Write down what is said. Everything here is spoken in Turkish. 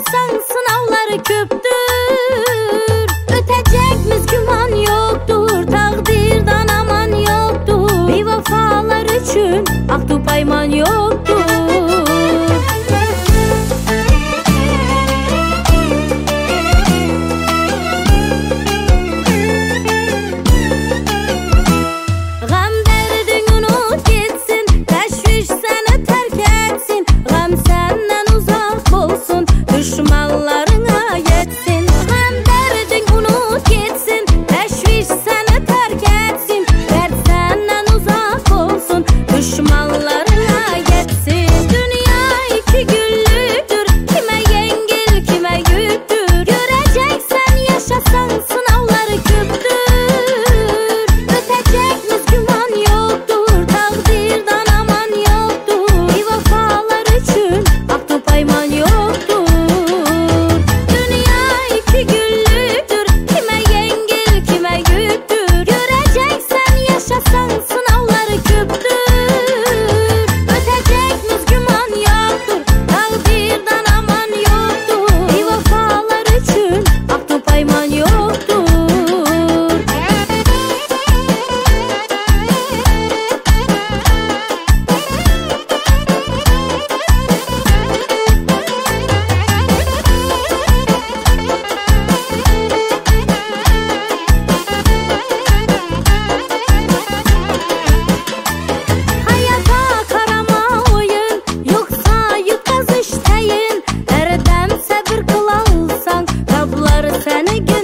yaşasan sınavları köptür. Ötecekmiz güman yoktur, takdirden aman yoktur. Bir vefalar için aktu payman yoktur. Gam derdin unut gitsin, teşviş seni terk etsin. Gam senden uzak olsun, düşmanlarına yetsin. Gam derdin unut gitsin, teşviş seni terk etsin. Dert senden uzak olsun, düşmanlarına yetsin. Dünya iki güllüdür, kime yengil kime yüktür. Göreceksen yaşasan sınavları köptür. Ötecekmiz güman yoktur, takdirden aman yoktur. Bir vefalar için aktu payman yoktur. Dünya iki güllüdür, kime yengil kime yüktür. Göreceksen yaşasan sınavları köptür. Ötecekmiz güman yoktur, takdirden aman yoktur. Bir vefalar için aktu payman yoktur. Hayata karama oyun, yoksa yıkaz işteyin. Erdem sabır kılalsan, Rablar seni